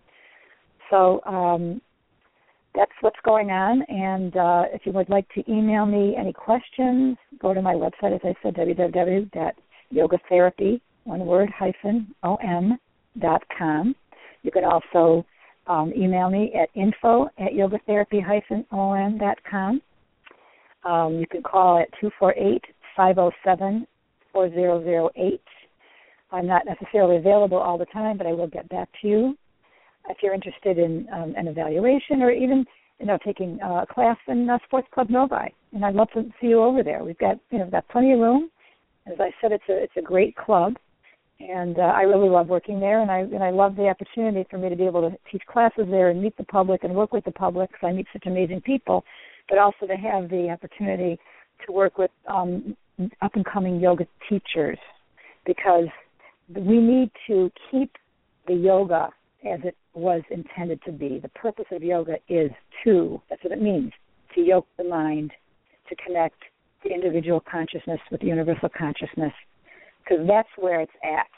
So um, that's what's going on, and uh, if you would like to email me any questions, go to my website, as I said, w w w dot yoga therapy, one word, hyphen, om dot com. You can also um, email me at info at yoga therapy hyphen om dot com. Um, you can call at two four eight, five oh seven, four oh oh eight. I'm not necessarily available all the time, but I will get back to you. If you're interested in um, an evaluation, or even, you know, taking uh, a class in uh, Sports Club Novi, and I'd love to see you over there. We've got, you know, we've got plenty of room. As I said, it's a it's a great club, and uh, I really love working there, and I and I love the opportunity for me to be able to teach classes there and meet the public and work with the public, because I meet such amazing people. but also to have the opportunity to work with um, up-and-coming yoga teachers, because we need to keep the yoga as it was intended to be. The purpose of yoga is to, that's what it means, to yoke the mind, to connect the individual consciousness with the universal consciousness, because that's where it's at.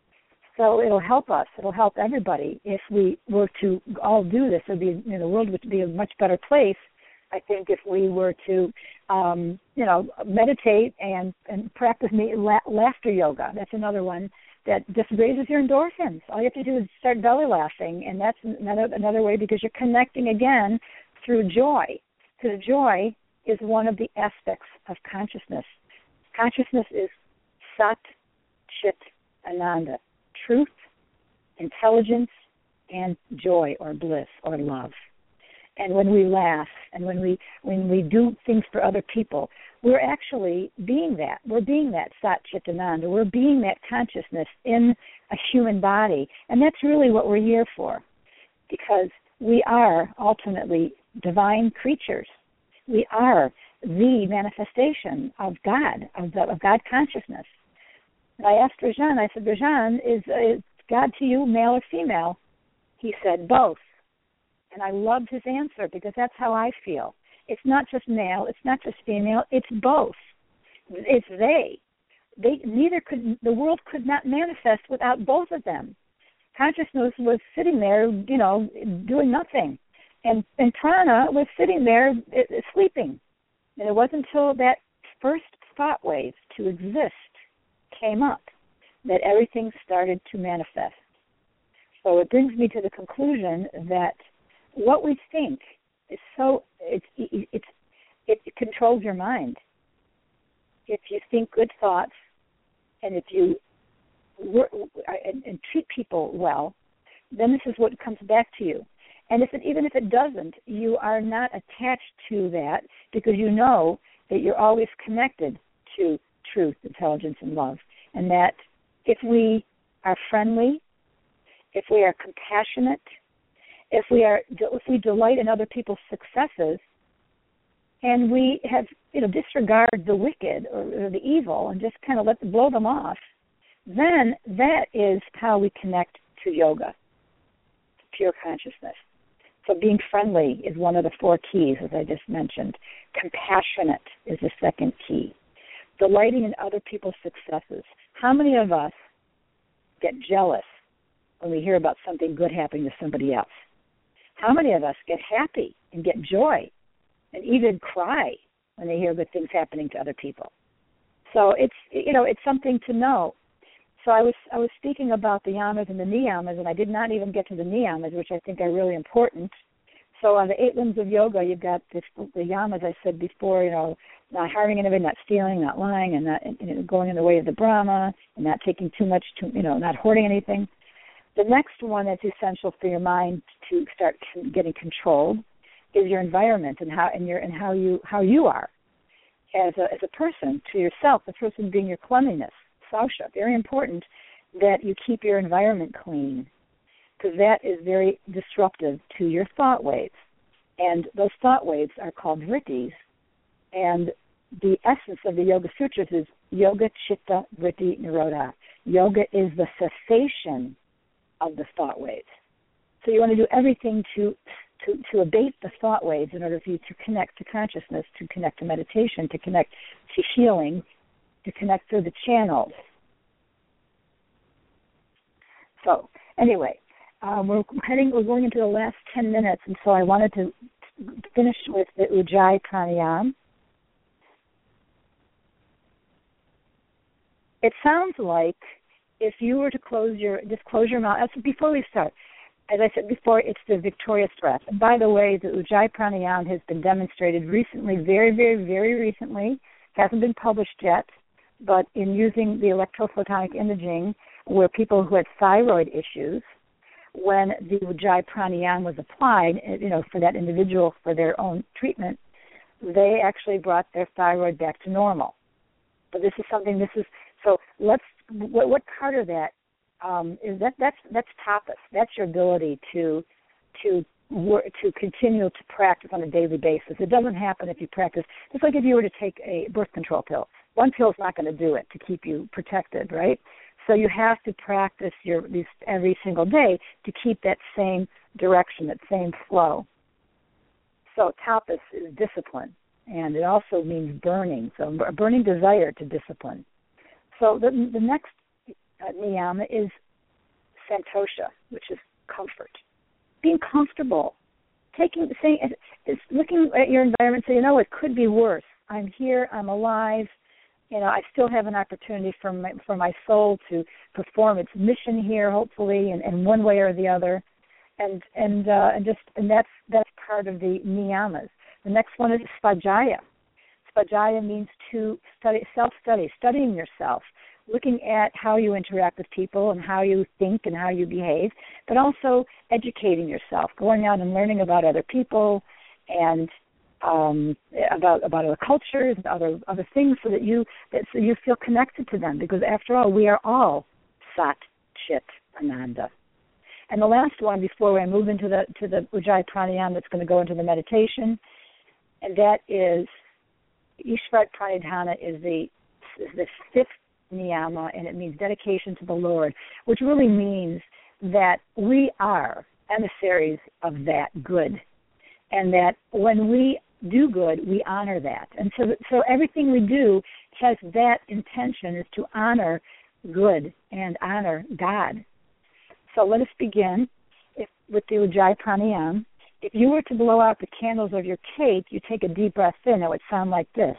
So it'll help us. It'll help everybody if we were to all do this. It'd be, you know, the world would be a much better place, I think, if we were to, um, you know, meditate and, and practice la- laughter yoga. That's another one that just raises your endorphins. All you have to do is start belly laughing, and that's another another way, because you're connecting again through joy. Because joy is one of the aspects of consciousness. Consciousness is Sat, Chit, Ananda. Truth, intelligence, and joy or bliss or love. And when we laugh and when we when we do things for other people, we're actually being that. We're being that Sat Chit Ananda. We're being that consciousness in a human body. And that's really what we're here for, because we are ultimately divine creatures. We are the manifestation of God, of, the, of God consciousness. And I asked Rajan, I said, Rajan, is, is God to you male or female? He said, both. And I loved his answer, because that's how I feel. It's not just male, it's not just female, it's both. It's they. They neither could, the world could not manifest without both of them. Consciousness was sitting there, you know, doing nothing. And, and prana was sitting there it, it, sleeping. And it wasn't until that first thought wave to exist came up that everything started to manifest. So it brings me to the conclusion that what we think is so, it's, it's, it, it controls your mind. If you think good thoughts and if you work, and, and treat people well, then this is what comes back to you. And if it, even if it doesn't, you are not attached to that, because you know that you're always connected to truth, intelligence, and love. And that if we are friendly, if we are compassionate, if we are, if we delight in other people's successes, and we have, you know, disregard the wicked or, or the evil and just kind of let them blow them off, then that is how we connect to yoga, to pure consciousness. So being friendly is one of the four keys, as I just mentioned. Compassionate is the second key. Delighting in other people's successes. How many of us get jealous when we hear about something good happening to somebody else? How many of us get happy and get joy and even cry when they hear good things happening to other people? So it's, you know, it's something to know. So I was I was speaking about the yamas and the niyamas, and I did not even get to the niyamas, which I think are really important. So on the eight limbs of yoga, you've got this, the yamas I said before, you know, not harming anybody, not stealing, not lying, and not you know, going in the way of the Brahma, and not taking too much, to, you know, not hoarding anything. The next one that's essential for your mind to start getting controlled is your environment and how and your and how you how you are as a as a person to yourself. The person being your cleanliness, sausha. Very important that you keep your environment clean, because that is very disruptive to your thought waves. And those thought waves are called vrittis. And the essence of the Yoga Sutras is Yoga Chitta Vritti Nirodha. Yoga is the cessation of the thought waves. So you want to do everything to, to, to abate the thought waves in order for you to connect to consciousness, to connect to meditation, to connect to healing, to connect through the channels. So anyway, um, we're heading, we're going into the last ten minutes, and so I wanted to finish with the Ujjayi Pranayama. It sounds like if you were to close your, just close your mouth, before we start, as I said before, it's the victorious breath. And by the way, the Ujjayi Pranayama has been demonstrated recently, very, very, very recently, hasn't been published yet, but in using the electrophotonic imaging where people who had thyroid issues, when the Ujjayi Pranayama was applied, you know, for that individual for their own treatment, they actually brought their thyroid back to normal. But this is something, this is, so let's, what, what part of that um, is that, that's, that's tapas. That's your ability to, to work, to continue to practice on a daily basis. It doesn't happen if you practice. It's like if you were to take a birth control pill. One pill is not going to do it to keep you protected, right? So you have to practice your these every single day to keep that same direction, that same flow. So tapas is discipline, and it also means burning, so a burning desire to discipline. So the, the next uh, niyama is santosha, which is comfort. Being comfortable, taking, saying, it's looking at your environment and say, you know, it could be worse. I'm here, I'm alive, you know, I still have an opportunity for my, for my soul to perform its mission here, hopefully, in, in one way or the other. And and uh, and just and that's that's part of the niyamas. The next one is svajaya. Svajaya means to study, self-study, studying yourself, looking at how you interact with people and how you think and how you behave, but also educating yourself, going out and learning about other people and um, about about other cultures and other other things, so that you that so you feel connected to them. Because after all, we are all Sat Chit Ananda. And the last one, before I move into the to the Ujjayi Pranayama, that's going to go into the meditation, and that is Ishvarat Pranidhana is the is the fifth niyama, and it means dedication to the Lord, which really means that we are emissaries of that good, and that when we do good, we honor that. And so, so everything we do has that intention, is to honor good and honor God. So let us begin if, with the Ujjayi Pranayama. If you were to blow out the candles of your cake, you take a deep breath in, it would sound like this.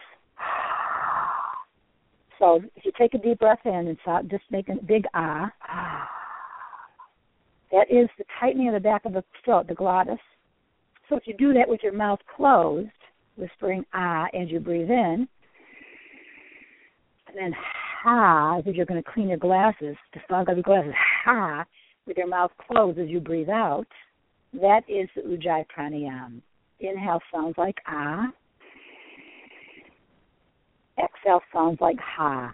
So if you take a deep breath in and sound, just make a big ah, that is the tightening of the back of the throat, the glottis. So if you do that with your mouth closed, whispering ah as you breathe in, and then ha, as if you're going to clean your glasses, to fog up your glasses, ha, with your mouth closed as you breathe out, that is the Ujjayi Pranayama. Inhale sounds like ah. Exhale sounds like ha.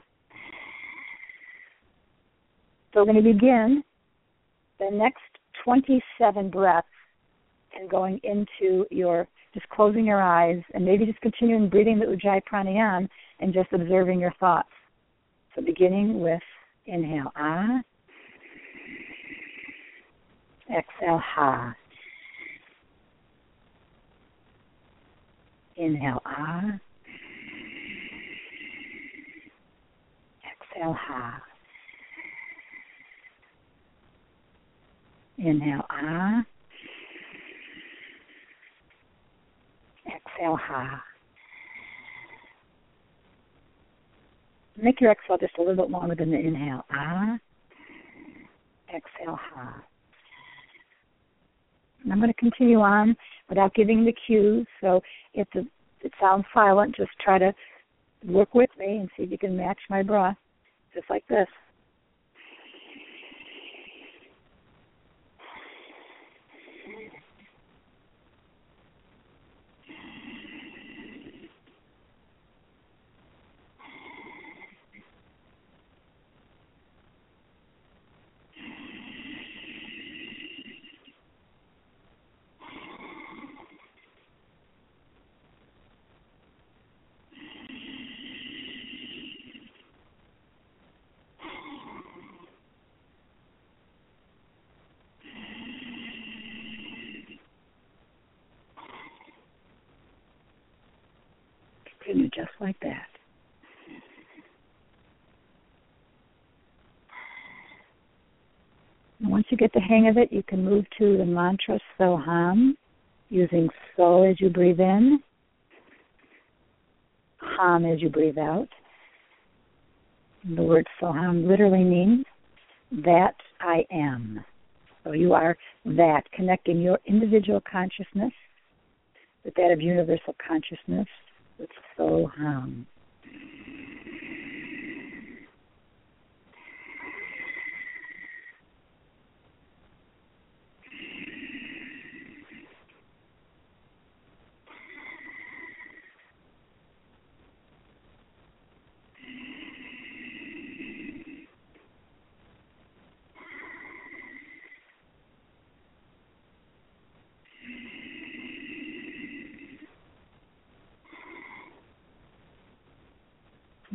So we're going to begin the next twenty-seven breaths and going into your, just closing your eyes and maybe just continuing breathing the Ujjayi Pranayama and just observing your thoughts. So beginning with inhale ah. Exhale ha. Inhale ah. Exhale ha. Inhale ah. Exhale ha. Make your exhale just a little bit longer than the inhale ah. Exhale ha. And I'm going to continue on without giving the cues. So if the, it sounds silent, just try to work with me and see if you can match my breath, just like this. Continue just like that. And once you get the hang of it, you can move to the mantra Soham, using So as you breathe in, Ham as you breathe out. And the word Soham literally means that I am. So you are that, connecting your individual consciousness with that of universal consciousness. It's Soham.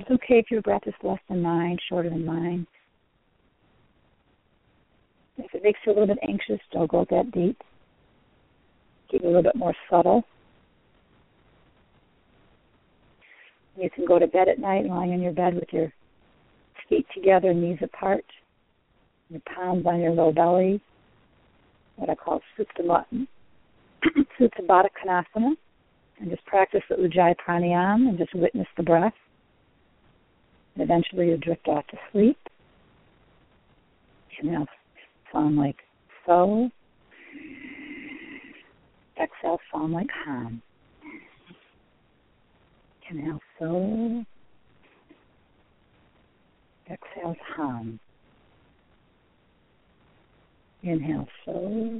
It's okay if your breath is less than nine, shorter than nine. If it makes you a little bit anxious, don't go that deep. Keep it a little bit more subtle. You can go to bed at night lying in your bed with your feet together, knees apart, your palms on your low belly, what I call Supta Baddha Konasana, and just practice the Ujjayi Pranayama and just witness the breath. And eventually you'll drift off to sleep. And now sound like so. Exhale, sound like hum. Inhale, so. Exhale, hum. Inhale, so.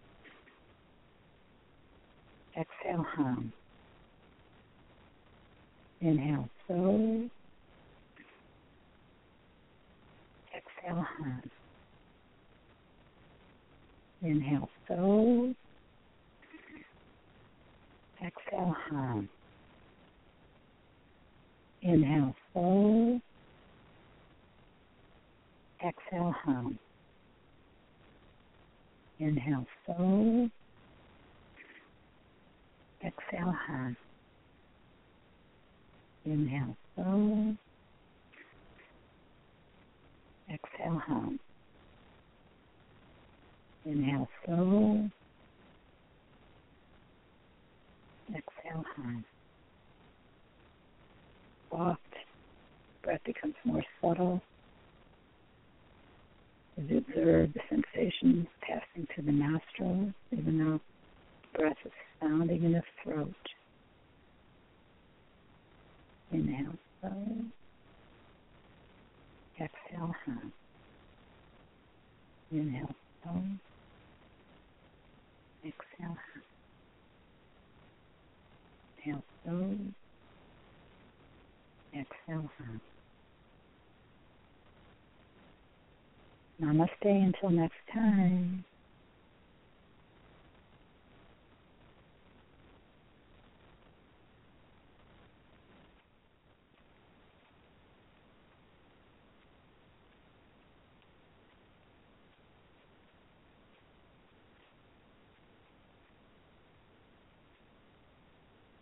Exhale, hum. Inhale, so. Exhale, hum. Inhale, so. Exhale, hum. Inhale, so. Exhale, hum. Inhale, so. Exhale, hum. Inhale, so. Exhale, hum. Inhale, so. Exhale, hum. Soft. Breath becomes more subtle as you observe the sensations passing through the nostrils, even though breath is sounding in the throat. Inhale, so. Exhale, hum. Inhale, so. Exhale, hum. Inhale, so. Exhale, hum. Namaste until next time.